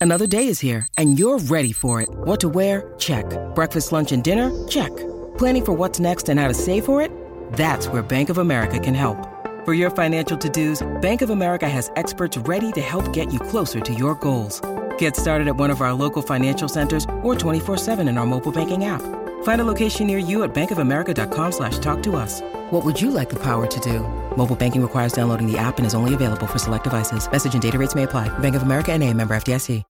Another day is here, and you're ready for it. What to wear? Check. Breakfast, lunch, and dinner? Check. Planning for what's next and how to save for it? That's where Bank of America can help. For your financial to-dos, Bank of America has experts ready to help get you closer to your goals. Get started at one of our local financial centers or 24/7 in our mobile banking app. Find a location near you at bankofamerica.com/talktous. What would you like the power to do? Mobile banking requires downloading the app and is only available for select devices. Message and data rates may apply. Bank of America N.A., member FDIC.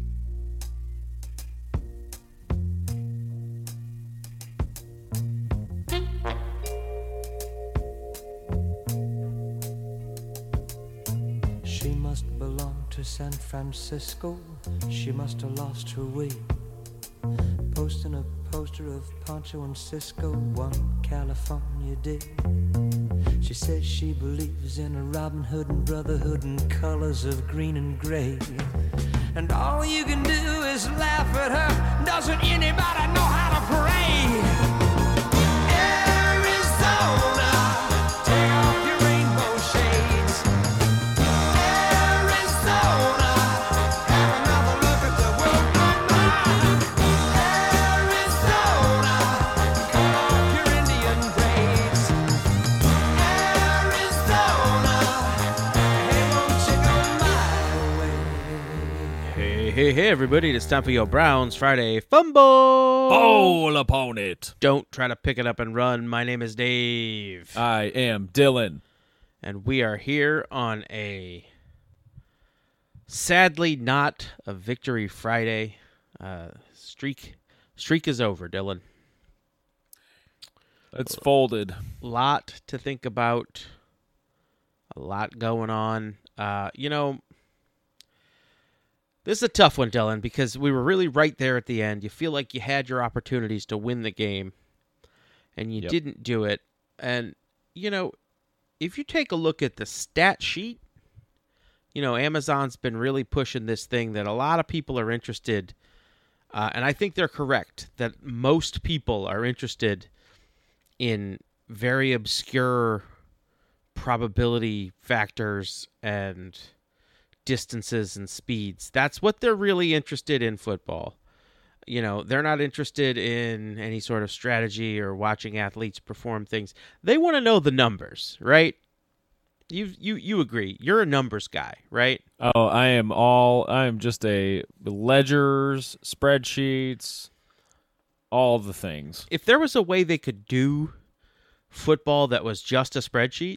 She must belong to San Francisco. She must have lost her way. Posting a poster of Pancho and Cisco one California day. She says she believes in a Robin Hood and brotherhood and colors of green and gray. And all you can do is laugh at her. Doesn't anybody know how to pray? Arizona, take off your rainbow shades. Arizona, have another look at the world online. Arizona, cut off your Indian braids. Arizona, hey, won't you go my way? Hey, everybody, it's time for your Browns Friday Fumble! Bowl upon it. Don't try to pick it up and run. My name is Dave. I am Dylan. And we are here on a sadly not a Victory Friday. Streak is over, Dylan. It's folded. Lot to think about. A lot going on. This is a tough one, Dylan, because we were really right there at the end. You feel like you had your opportunities to win the game, and you didn't do it. And, if you take a look at the stat sheet, Amazon's been really pushing this thing that a lot of people are interested, and I think they're correct, that most people are interested in very obscure probability factors and distances and speeds. That's what they're really interested in football. They're not interested in any sort of strategy or watching athletes perform things. They want to know the numbers, right? You agree. You're a numbers guy, right? Oh, I am just a ledgers, spreadsheets, all the things. If there was a way they could do football that was just a spreadsheet,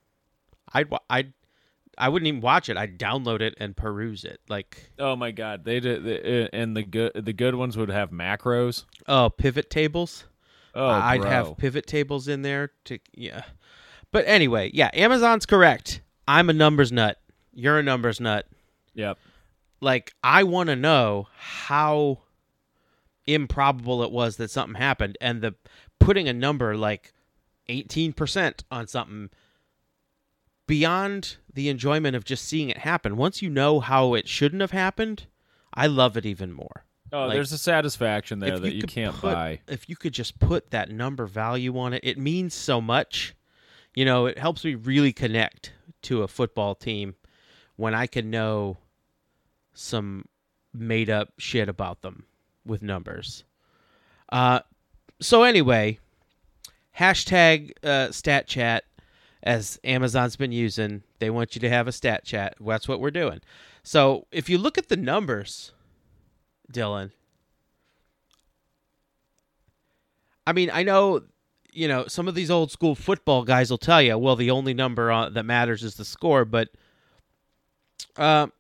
I wouldn't even watch it. I'd download it and peruse it. Oh my God, they did, and the good ones would have macros. Oh, pivot tables. Oh, I'd have pivot tables in there But anyway, Amazon's correct. I'm a numbers nut. You're a numbers nut. Yep. I want to know how improbable it was that something happened, and putting a number like 18% on something. Beyond the enjoyment of just seeing it happen, once you know how it shouldn't have happened, I love it even more. Oh, there's a satisfaction there that you can't buy. If you could just put that number value on it, it means so much. It helps me really connect to a football team when I can know some made-up shit about them with numbers. So anyway, hashtag StatChat. As Amazon's been using, they want you to have a stat chat. That's what we're doing. So if you look at the numbers, Dylan, I mean, I know, some of these old school football guys will tell you, well, the only number that matters is the score. But, what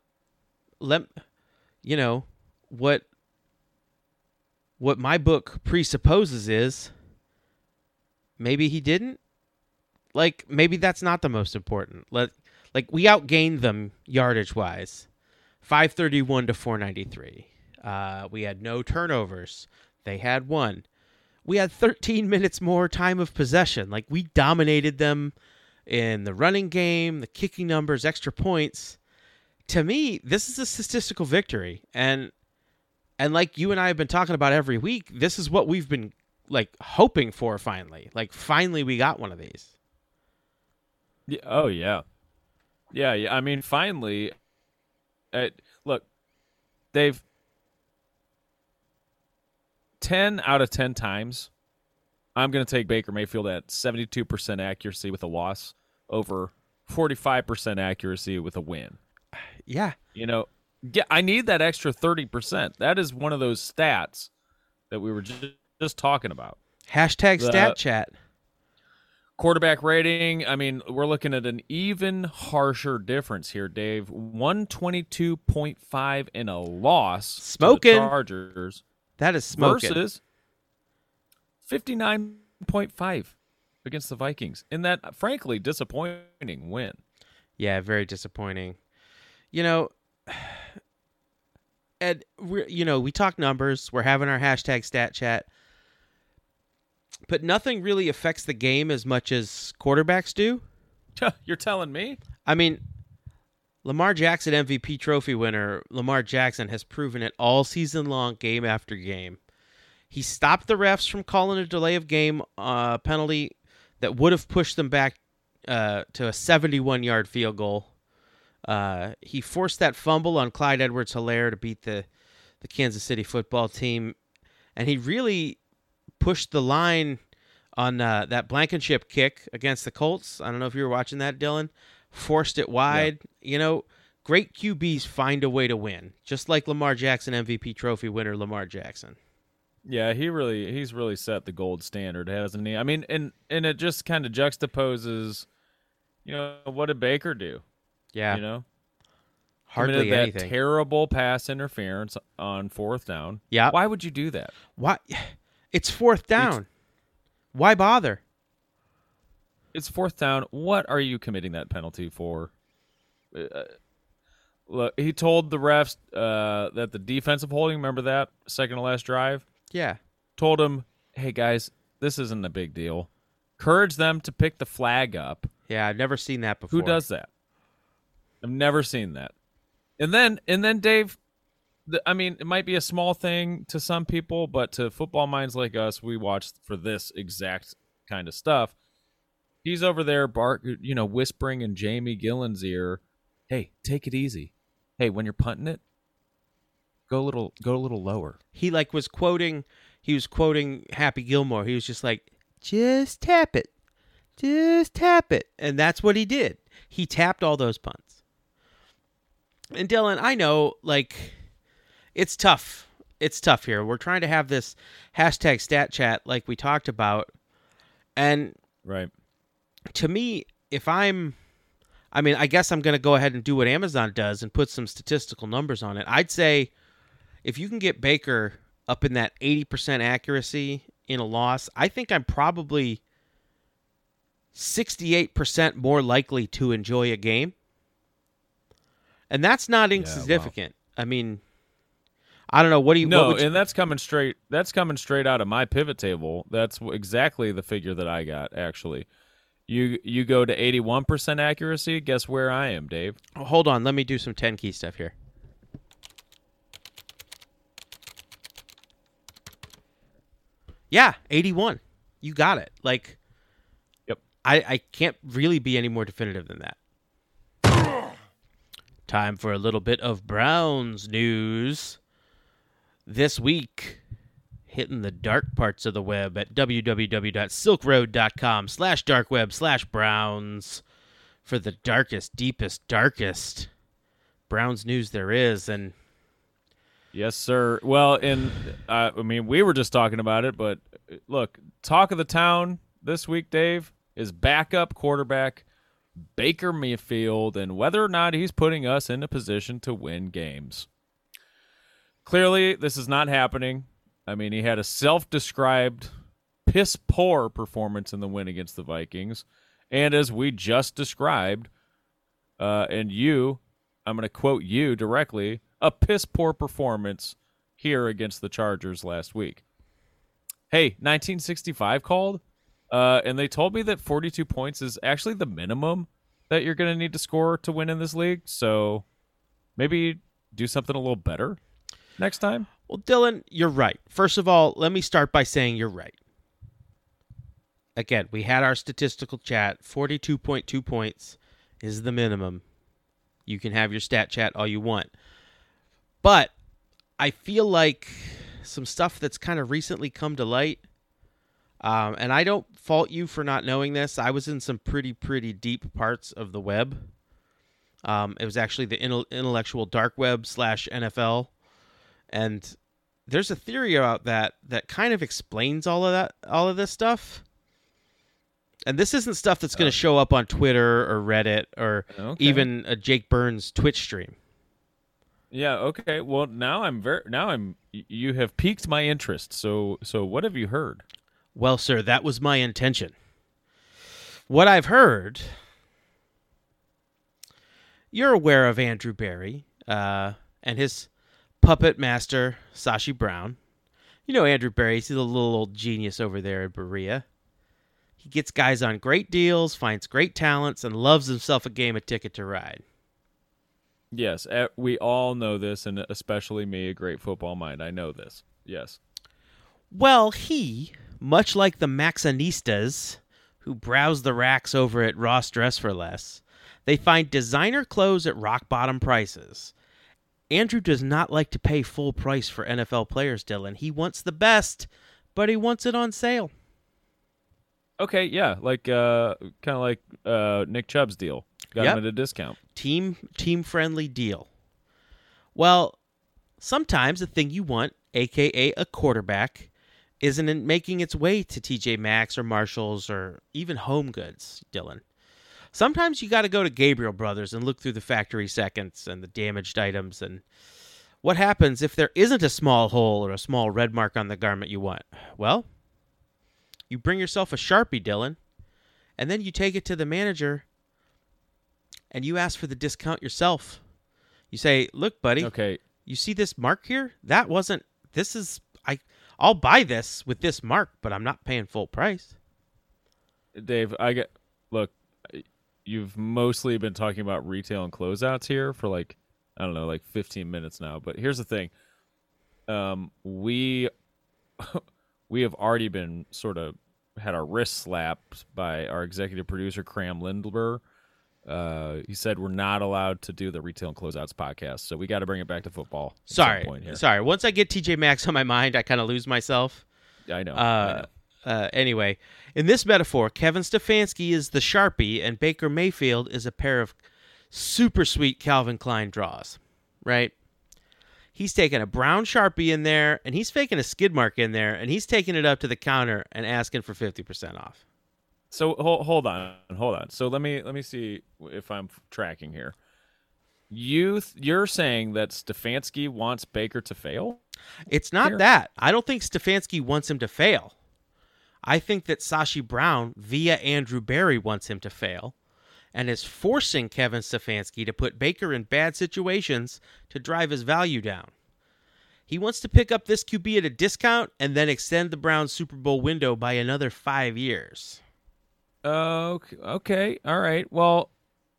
my book presupposes is maybe he didn't. Maybe that's not the most important. We outgained them yardage-wise, 531 to 493. We had no turnovers. They had one. We had 13 minutes more time of possession. We dominated them in the running game, the kicking numbers, extra points. To me, this is a statistical victory. And like you and I have been talking about every week, this is what we've been hoping for finally. Finally we got one of these. Yeah, oh, yeah. Yeah. I mean, finally, look, Dave, 10 out of 10 times, I'm going to take Baker Mayfield at 72% accuracy with a loss over 45% accuracy with a win. Yeah. I need that extra 30%. That is one of those stats that we were just talking about. Hashtag stat chat. Quarterback rating, I mean, we're looking at an even harsher difference here, Dave. 122.5 in a loss Smoking. to the Chargers. That is smoking. Versus 59.5 against the Vikings in that, frankly, disappointing win. Yeah, very disappointing. Ed, we talk numbers. We're having our hashtag stat chat. But nothing really affects the game as much as quarterbacks do. You're telling me? I mean, Lamar Jackson, MVP trophy winner, Lamar Jackson has proven it all season long, game after game. He stopped the refs from calling a delay of game penalty that would have pushed them back to a 71-yard field goal. He forced that fumble on Clyde Edwards-Helaire to beat the Kansas City football team. And he really pushed the line on that Blankenship kick against the Colts. I don't know if you were watching that, Dylan. Forced it wide. Yeah. Great QBs find a way to win, just like Lamar Jackson, MVP trophy winner Lamar Jackson. Yeah, he's really set the gold standard, hasn't he? I mean, and it just kind of juxtaposes, what did Baker do? Yeah. Hardly anything. That terrible pass interference on fourth down. Yeah. Why would you do that? Why? It's fourth down. Why bother? It's fourth down. What are you committing that penalty for? Look, he told the refs that the defensive holding, remember that, second to last drive? Yeah. Told him, hey, guys, this isn't a big deal. Encourage them to pick the flag up. Yeah, I've never seen that before. Who does that? I've never seen that. And then Dave, it might be a small thing to some people, but to football minds like us, we watch for this exact kind of stuff. He's over there, whispering in Jamie Gillen's ear, "Hey, take it easy. Hey, when you're punting it, go a little lower." He was quoting Happy Gilmore. He was just like, "Just tap it, and that's what he did. He tapped all those punts. And Dylan, I know, it's tough. It's tough here. We're trying to have this hashtag stat chat like we talked about. And right. To me, I guess I'm going to go ahead and do what Amazon does and put some statistical numbers on it. I'd say if you can get Baker up in that 80% accuracy in a loss, I think I'm probably 68% more likely to enjoy a game. And that's not insignificant. Yeah, wow. I don't know. What do you? No, and that's coming straight out of my pivot table. That's exactly the figure that I got. Actually, you go to 81% accuracy. Guess where I am, Dave? Oh, hold on. Let me do some 10 key stuff here. Yeah, 81. You got it. Yep. I can't really be any more definitive than that. Time for a little bit of Browns news. This week, hitting the dark parts of the web at www.silkroad.com/darkweb/Browns for the darkest, deepest, darkest Browns news there is. And yes, sir. Well, we were just talking about it, but look, talk of the town this week, Dave, is backup quarterback Baker Mayfield and whether or not he's putting us in a position to win games. Clearly, this is not happening. He had a self-described piss-poor performance in the win against the Vikings. And as we just described, I'm going to quote you directly, a piss-poor performance here against the Chargers last week. Hey, 1965 called, and they told me that 42 points is actually the minimum that you're going to need to score to win in this league. So maybe do something a little better next time. Well, Dylan, you're right. First of all, let me start by saying you're right. Again, we had our statistical chat. 42.2 points is the minimum. You can have your stat chat all you want. But I feel like some stuff that's kind of recently come to light, and I don't fault you for not knowing this. I was in some pretty deep parts of the web. It was actually the intellectual dark web / NFL, and there's a theory about that kind of explains all of this stuff. And this isn't stuff that's going to show up on Twitter or Reddit or even a Jake Burns Twitch stream. Yeah. Okay. Well, you have piqued my interest. So what have you heard? Well, sir, that was my intention. What I've heard, you're aware of Andrew Berry and his puppet master, Sashi Brown. You know Andrew Berry, he's a little old genius over there in Berea. He gets guys on great deals, finds great talents, and loves himself a game of Ticket to Ride. Yes, we all know this, and especially me, a great football mind. I know this. Yes. Well, he, much like the Maxinistas, who browse the racks over at Ross Dress for Less, they find designer clothes at rock-bottom prices. Andrew does not like to pay full price for NFL players, Dylan. He wants the best, but he wants it on sale. Okay, yeah, like kind of like Nick Chubb's deal. Got him at a discount. Team-friendly deal. Well, sometimes the thing you want, a.k.a. a quarterback, isn't in making its way to TJ Maxx or Marshalls or even Home Goods, Dylan. Sometimes you got to go to Gabriel Brothers and look through the factory seconds and the damaged items and what happens if there isn't a small hole or a small red mark on the garment you want. Well, you bring yourself a Sharpie, Dylan, and then you take it to the manager and you ask for the discount yourself. You say, look, buddy, okay, you see this mark here? I'll buy this with this mark, but I'm not paying full price. Dave, look, you've mostly been talking about retail and closeouts here for like 15 minutes now. But here's the thing. We have already been sort of had our wrists slapped by our executive producer, Cram Lindber. He said we're not allowed to do the retail and closeouts podcast, so we got to bring it back to football. Sorry. Once I get TJ Maxx on my mind, I kind of lose myself. I know. Anyway, in this metaphor, Kevin Stefanski is the Sharpie, and Baker Mayfield is a pair of super sweet Calvin Klein draws, right? He's taking a brown Sharpie in there, and he's faking a skid mark in there, and he's taking it up to the counter and asking for 50% off. So hold on. So let me see if I'm tracking here. You're saying that Stefanski wants Baker to fail? It's not that. I don't think Stefanski wants him to fail. I think that Sashi Brown, via Andrew Berry, wants him to fail and is forcing Kevin Stefanski to put Baker in bad situations to drive his value down. He wants to pick up this QB at a discount and then extend the Browns' Super Bowl window by another 5 years. Okay. All right. Well,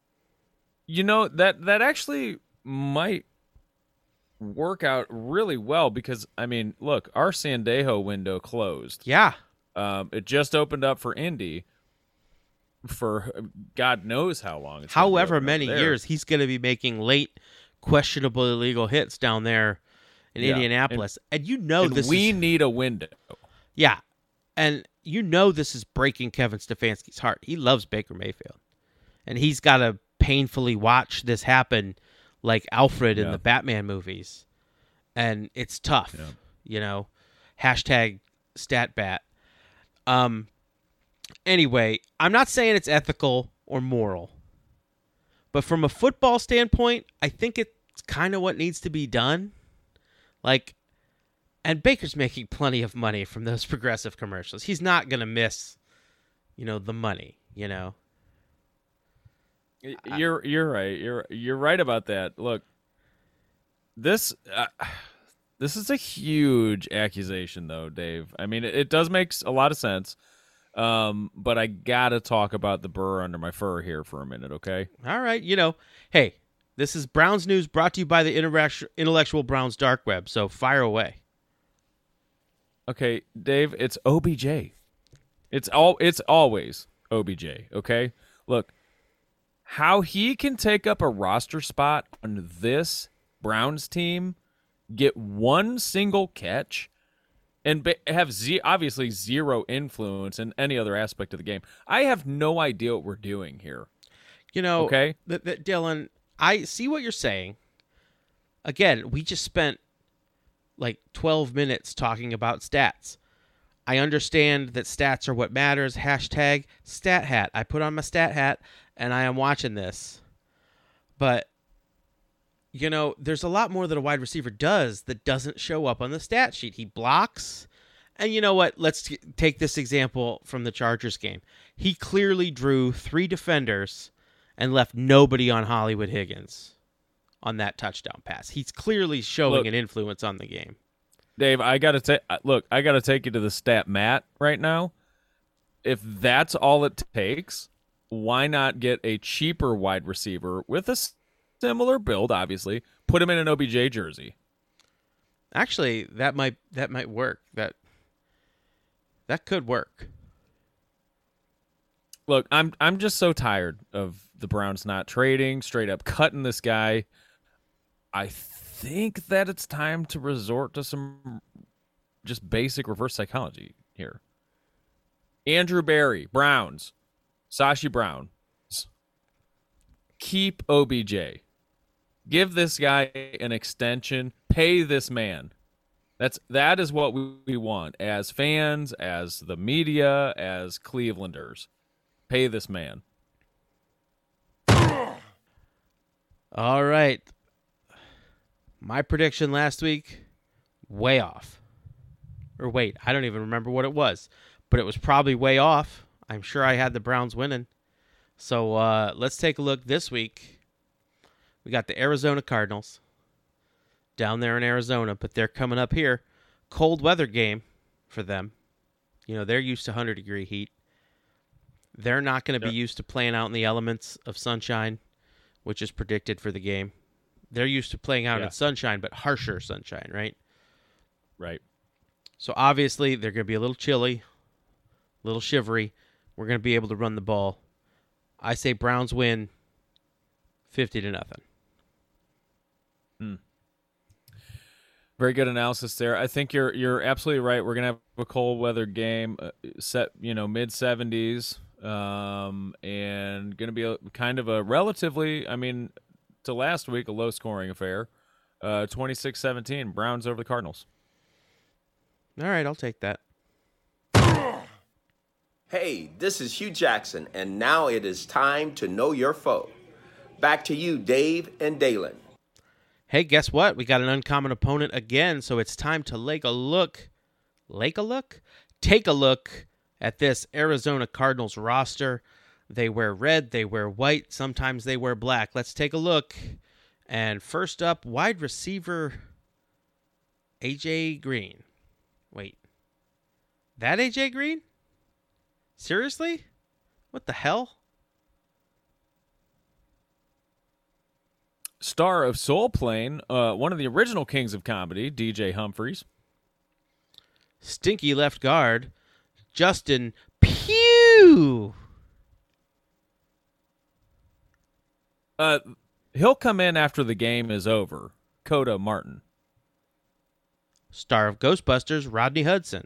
that actually might work out really well because, I mean, look, our Sandejo window closed. Yeah. It just opened up for Indy for God knows how long. However many years he's going to be making late, questionable illegal hits down there in Indianapolis. And we need a window. Yeah. And this is breaking Kevin Stefanski's heart. He loves Baker Mayfield. And he's got to painfully watch this happen like Alfred in the Batman movies. And it's tough, #StatBat. Anyway, I'm not saying it's ethical or moral. But from a football standpoint, I think it's kind of what needs to be done. And Baker's making plenty of money from those Progressive commercials. He's not going to miss, the money, You're right. You're right about that. Look, this is a huge accusation, though, Dave. I mean, it does make a lot of sense. But I got to talk about the burr under my fur here for a minute, okay? All right. Hey, this is Browns News brought to you by the Intellectual Browns Dark Web, so fire away. Okay, Dave, it's OBJ. It's always OBJ, okay? Look, how he can take up a roster spot on this Browns team get one single catch and have obviously zero influence in any other aspect of the game. I have no idea what we're doing here. Okay? Dylan, I see what you're saying. Again, we just spent like 12 minutes talking about stats. I understand that stats are what matters. Hashtag stat hat. I put on my stat hat and I am watching this. But, there's a lot more that a wide receiver does that doesn't show up on the stat sheet. He blocks. And you know what? Let's take this example from the Chargers game. He clearly drew 3 defenders and left nobody on Hollywood Higgins on that touchdown pass. He's clearly showing an influence on the game. Dave, I got to take you to the stat mat right now. If that's all it takes, why not get a cheaper wide receiver with a similar build, obviously, put him in an OBJ jersey? Actually, that might work. That could work. Look, I'm just so tired of the Browns not trading, straight up cutting this guy. I think that it's time to resort to some just basic reverse psychology here. Andrew Berry, Browns, Sashi Brown, keep OBJ. Give this guy an extension. Pay this man. That is what we want as fans, as the media, as Clevelanders. Pay this man. All right. My prediction last week, way off. Or wait, I don't even remember what it was, but it was probably way off. I'm sure I had the Browns winning. So let's take a look this week. We got the Arizona Cardinals down there in Arizona, but they're coming up here. Cold weather game for them. They're used to 100-degree heat. They're not going to be used to playing out in the elements of sunshine, which is predicted for the game. They're used to playing out in sunshine, but harsher sunshine, right? Right. So obviously they're going to be a little chilly, a little shivery. We're going to be able to run the ball. I say Browns win 50-0. Very good analysis there. I think you're absolutely right. We're gonna have a cold weather game, set mid 70s, and gonna be kind of a relatively, to last week, a low scoring affair. 26-17, Browns over the Cardinals. All right, I'll take that. Hey, this is Hugh Jackson, and now it is time to know your foe. Back to you, Dave and Dalen. Hey, guess what? We got an uncommon opponent again, so it's time to take a look at this Arizona Cardinals roster. They wear red, they wear white, sometimes they wear black. Let's take a look. And first up, wide receiver AJ Green. Wait, that AJ Green? Seriously? What the hell? Star of Soul Plane, one of the original kings of comedy, DJ Humphries. Stinky left guard, Justin Pugh. He'll come in after the game is over. Coda Martin. Star of Ghostbusters, Rodney Hudson.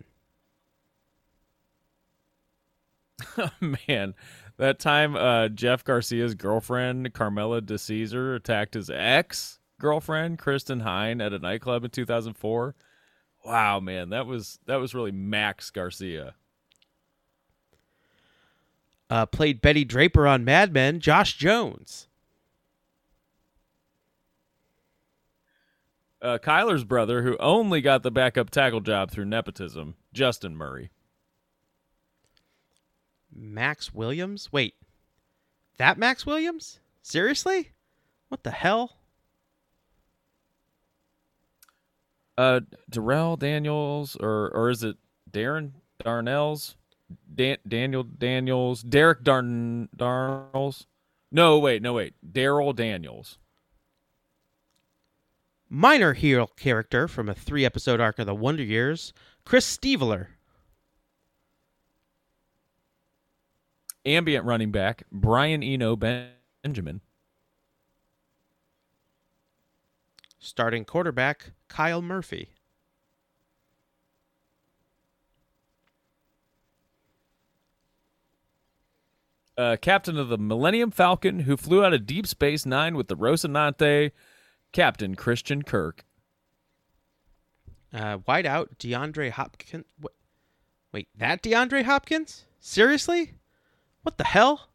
Man, that time Jeff Garcia's girlfriend, Carmela DeCesar, attacked his ex-girlfriend, Kristen Hine, at a nightclub in 2004. Wow, man, that was really Max Garcia. Played Betty Draper on Mad Men, Josh Jones. Kyler's brother, who only got the backup tackle job through nepotism, Justin Murray. Max Williams? Wait, that Max Williams? Seriously? What the hell? Darrell Daniels, or is it Darren Darnell's? Daniel Daniels, Derek Darnells? No, wait. Daryl Daniels. Minor hero character from a 3-episode arc of The Wonder Years, Chris Steveler. Ambient running back, Brian Eno Benjamin. Starting quarterback, Kyle Murphy. Captain of the Millennium Falcon, who flew out of Deep Space Nine with the Rocinante, Captain Christian Kirk. Wideout, DeAndre Hopkins. Wait, that DeAndre Hopkins? Seriously? What the hell?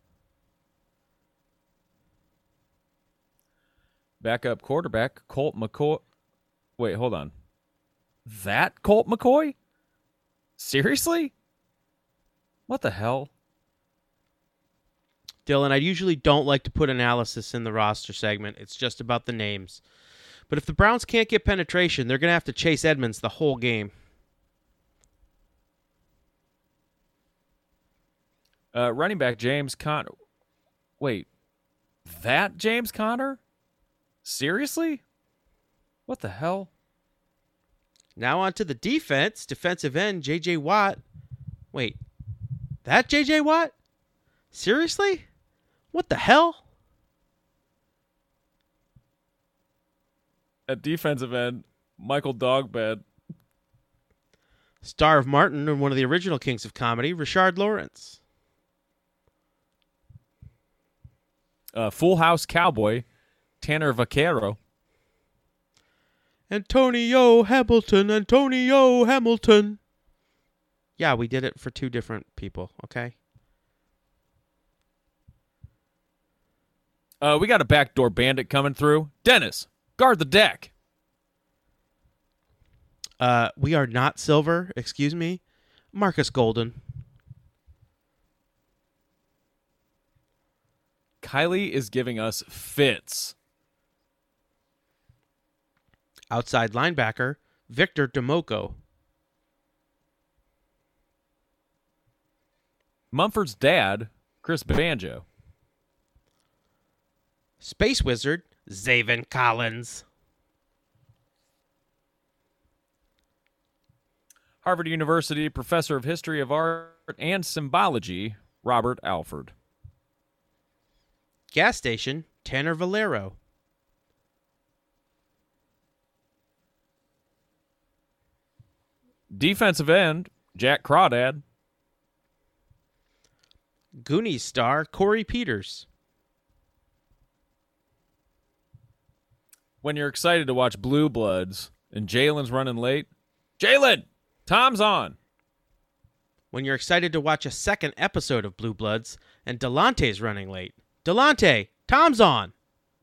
Backup quarterback, Colt McCoy. Wait, hold on. That Colt McCoy? Seriously? What the hell? Dylan, I usually don't like to put analysis in the roster segment. It's just about the names. But if the Browns can't get penetration, they're going to have to chase Edmonds the whole game. Running back James Conner. Wait, that James Conner? Seriously? What the hell? Now on to the defense. Defensive end, J.J. Watt. Wait, that J.J. Watt? Seriously? What the hell? At defensive end, Michael Dogbed. Star of Martin and one of the original Kings of Comedy, Rashard Lawrence. Full House Cowboy, Tanner Vaquero. Antonio Hamilton. Yeah, we did it for two different people, okay? We got a backdoor bandit coming through. Dennis, guard the deck. We are not silver, excuse me. Marcus Golden. Kylie is giving us fits. Outside linebacker, Victor Demoko. Mumford's dad, Chris Banjo. Space Wizard, Zaven Collins. Harvard University Professor of History of Art and Symbology, Robert Alford. Gas station, Tanner Valero. Defensive end, Jack Crawdad. Goonies star, Corey Peters. When you're excited to watch Blue Bloods and Jalen's running late, Jalen, Tom's on. When you're excited to watch a second episode of Blue Bloods and Delante's running late, Delante, Tom's on.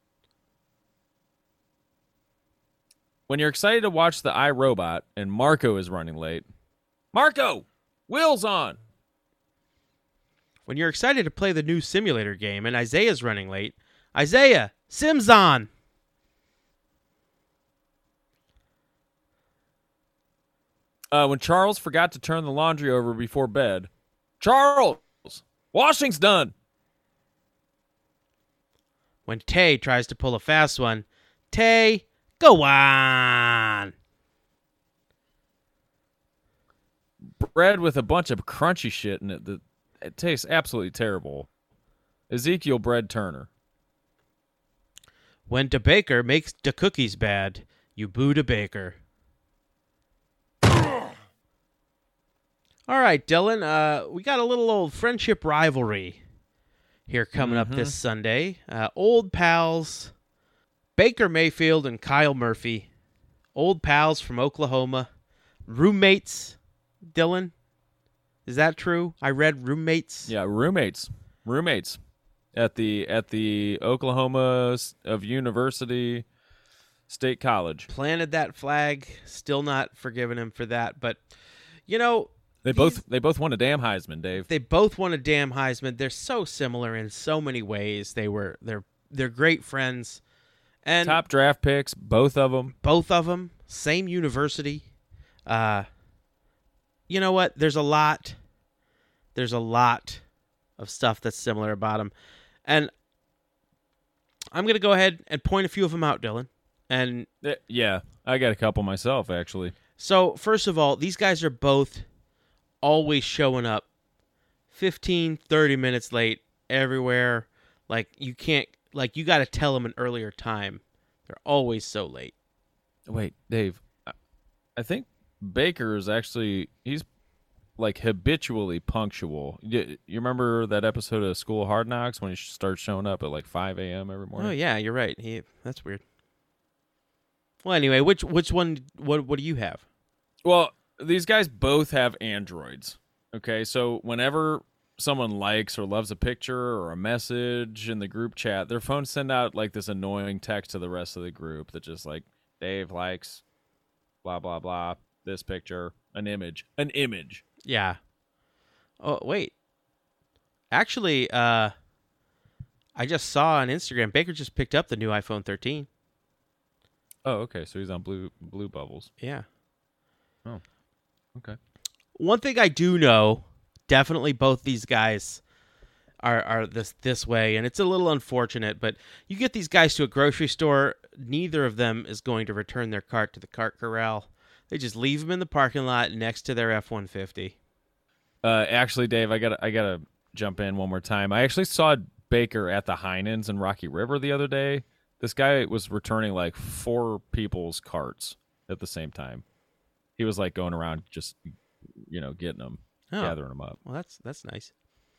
When you're excited to watch the iRobot and Marco is running late, Marco, Will's on. When you're excited to play the new simulator game and Isaiah's running late, Isaiah, Sim's on. When Charles forgot to turn the laundry over before bed, Charles, washing's done. When Tay tries to pull a fast one, Tay, go on. Bread with a bunch of crunchy shit in it that it tastes absolutely terrible. Ezekiel Bread Turner. When the baker makes the cookies bad, you boo the baker. All right, Dylan, we got a little old friendship rivalry here coming up this Sunday. Old pals, Baker Mayfield and Kyle Murphy. Old pals from Oklahoma. Roommates, Dylan. Is that true? I read roommates. Yeah, roommates. At the Oklahoma of University State College. Planted that flag. Still not forgiving him for that. But, you know, They both won a damn Heisman, Dave. They both won a damn Heisman. They're so similar in so many ways. They're great friends. And top draft picks, both of them. Both of them, same university. You know what? There's a lot of stuff that's similar about them. And I'm going to go ahead and point a few of them out, Dylan. And yeah, I got a couple myself, actually. So, first of all, these guys are both always showing up 15, 30 minutes late everywhere. You got to tell them an earlier time. They're always so late. Wait, Dave. I think Baker is actually he's like habitually punctual. You remember that episode of School of Hard Knocks when he starts showing up at like 5 a.m. every morning? Oh yeah, you're right. That's weird. Well, anyway, which one? What do you have? Well, these guys both have Androids. Okay, so whenever someone likes or loves a picture or a message in the group chat, their phones send out like this annoying text to the rest of the group that just like Dave likes blah blah blah this picture, an image. Yeah. Oh wait. Actually, I just saw on Instagram Baker just picked up the new iPhone 13. Oh, okay. So he's on Blue Bubbles. Yeah. Oh, okay. One thing I do know, definitely both these guys are this way, and it's a little unfortunate, but you get these guys to a grocery store, neither of them is going to return their cart to the cart corral. They just leave them in the parking lot next to their F-150. Actually, Dave, I gotta jump in one more time. I actually saw Baker at the Heinens in Rocky River the other day. This guy was returning like 4 people's carts at the same time. He was like going around just, getting them, gathering them up. Well, that's nice.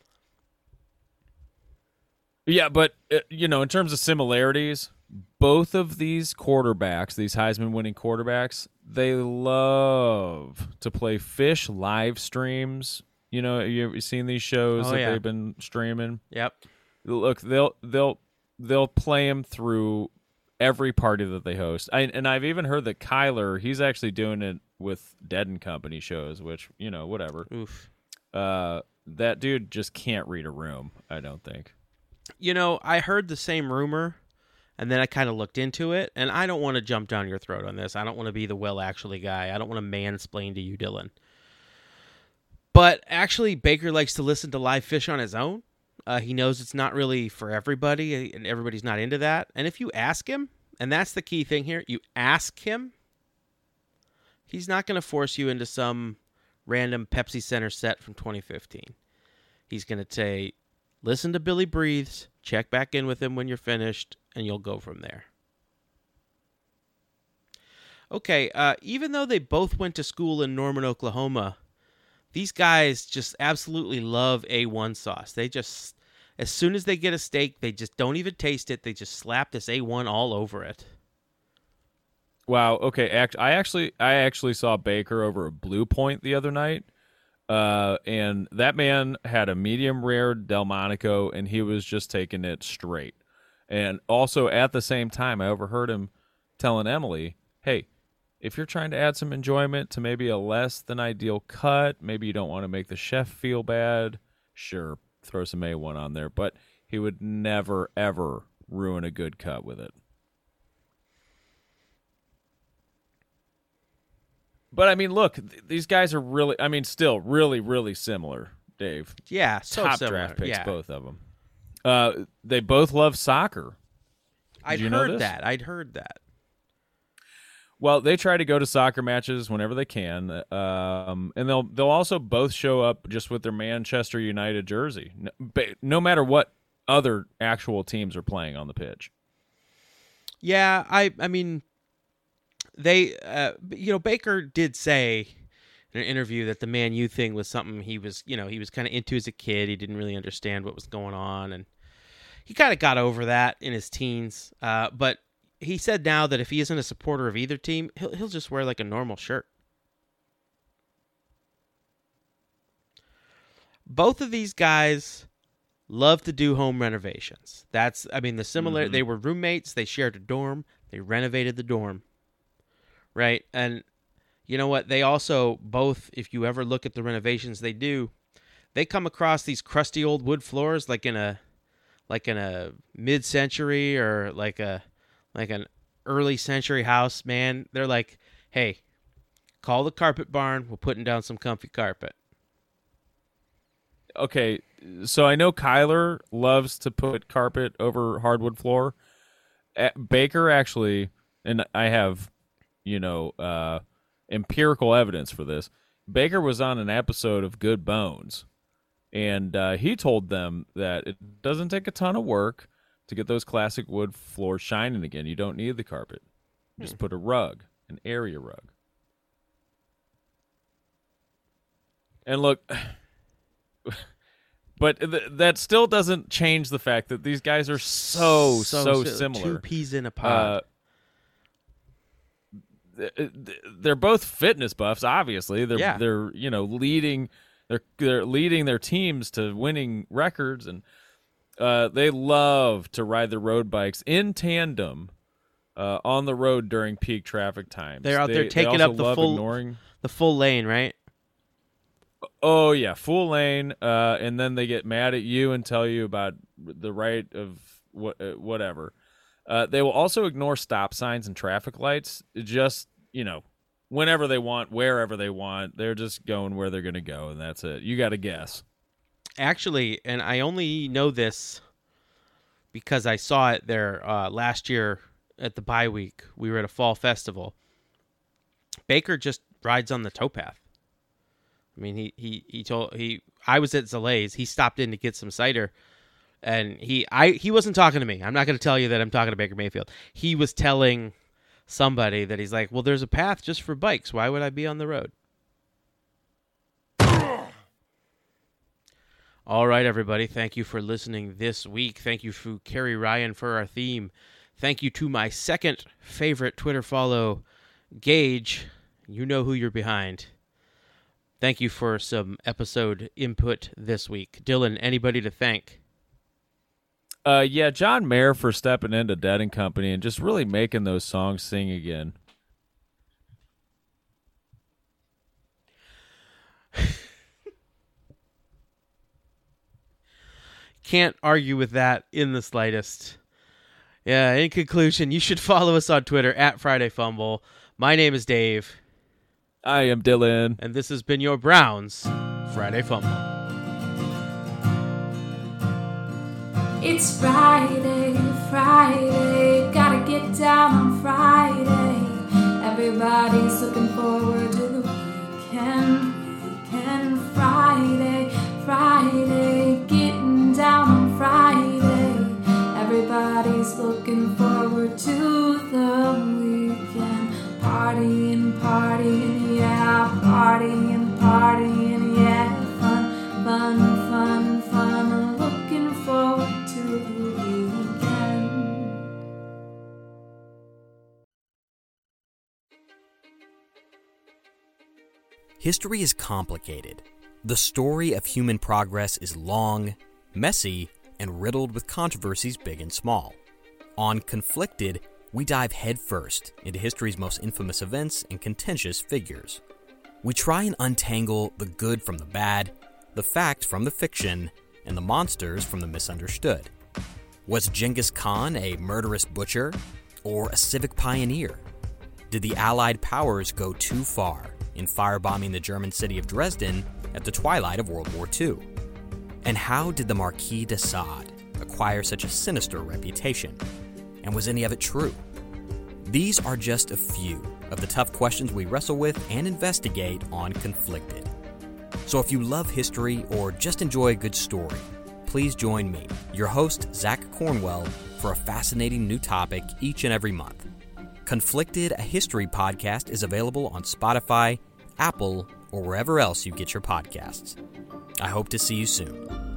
Yeah, but, in terms of similarities, both of these quarterbacks, these Heisman-winning quarterbacks, they love to play fish live streams. You ever seen these shows they've been streaming? Yep. Look, they'll play them through every party that they host. And I've even heard that Kyler, he's actually doing it with Dead and Company shows, which, whatever. Oof. That dude just can't read a room, I don't think. I heard the same rumor, and then I kind of looked into it, and I don't want to jump down your throat on this. I don't want to be the well actually guy. I don't want to mansplain to you, Dylan. But actually, Baker likes to listen to live fish on his own. He knows it's not really for everybody, and everybody's not into that. And if you ask him, and that's the key thing here, you ask him, he's not going to force you into some random Pepsi Center set from 2015. He's going to say, listen to Billy Breathes, check back in with him when you're finished, and you'll go from there. Okay, even though they both went to school in Norman, Oklahoma, these guys just absolutely love A1 sauce. They just, as soon as they get a steak, they just don't even taste it. They just slap this A1 all over it. Wow. Okay. I actually saw Baker over at Blue Point the other night, and that man had a medium rare Delmonico, and he was just taking it straight. And also at the same time, I overheard him telling Emily, "Hey, if you're trying to add some enjoyment to maybe a less than ideal cut, maybe you don't want to make the chef feel bad, sure, throw some A1 on there." But he would never, ever ruin a good cut with it. But, I mean, look, these guys are really, still really, really similar, Dave. Yeah, so top similar. draft picks, Yeah. both of them. They both love soccer. I'd heard that. Well, they try to go to soccer matches whenever they can, and they'll also both show up just with their Manchester United jersey, no matter what other actual teams are playing on the pitch. Yeah, I mean, they, Baker did say in an interview that the Man U thing was something he was kind of into as a kid. He didn't really understand what was going on, and he kind of got over that in his teens. But he said now that if he isn't a supporter of either team, he'll just wear like a normal shirt. Both of these guys love to do home renovations. They were roommates. They shared a dorm. They renovated the dorm. Right? And you know what? They also both, if you ever look at the renovations they do, they come across these crusty old wood floors like in a mid-century or like an early century house, man. They're like, hey, call the carpet barn. We're putting down some comfy carpet. Okay, so I know Kyler loves to put carpet over hardwood floor. Baker actually, and I have, empirical evidence for this. Baker was on an episode of Good Bones, and he told them that it doesn't take a ton of work to get those classic wood floors shining again. You don't need the carpet. Just put a rug. an area rug. And look, but that still doesn't change the fact that these guys are so similar. Two peas in a pod. They're both fitness buffs. Obviously, they're leading. They're leading their teams to winning records, and they love to ride the road bikes in tandem on the road during peak traffic times. They're out there taking up the full lane, right? Oh yeah, full lane, and then they get mad at you and tell you about the right of whatever. They will also ignore stop signs and traffic lights. Just whenever they want, wherever they want. They're just going where they're going to go, and that's it. You got to guess. Actually, and I only know this because I saw it there last year at the bye week. We were at a fall festival. Baker just rides on the towpath. I mean, I was at Zalays. He stopped in to get some cider, and he wasn't talking to me. I'm not going to tell you that I'm talking to Baker Mayfield. He was telling somebody that he's like, well, there's a path just for bikes. Why would I be on the road? All right, everybody. Thank you for listening this week. Thank you to Kerry Ryan for our theme. Thank you to my second favorite Twitter follow, Gage. You know who you're behind. Thank you for some episode input this week. Dylan, anybody to thank? Yeah, John Mayer for stepping into Dead and Company and just really making those songs sing again. Can't argue with that in the slightest. Yeah, in conclusion, you should follow us on Twitter at Friday Fumble. My name is Dave. I am Dylan. And this has been your Browns Friday Fumble. It's Friday, gotta get down on Friday. Everybody's looking forward to the weekend. Friday, getting down on Friday. Everybody's looking forward to the weekend. Partying, yeah, partying, yeah, fun. Looking forward to the weekend. History is complicated. The story of human progress is long, messy, and riddled with controversies big and small. On Conflicted, we dive headfirst into history's most infamous events and contentious figures. We try and untangle the good from the bad, the fact from the fiction, and the monsters from the misunderstood. Was Genghis Khan a murderous butcher or a civic pioneer? Did the Allied powers go too far in firebombing the German city of Dresden at the twilight of World War II? And how did the Marquis de Sade acquire such a sinister reputation? And was any of it true? These are just a few of the tough questions we wrestle with and investigate on Conflicted. So if you love history or just enjoy a good story, please join me, your host, Zach Cornwell, for a fascinating new topic each and every month. Conflicted, a history podcast, is available on Spotify, Apple, or wherever else you get your podcasts. I hope to see you soon.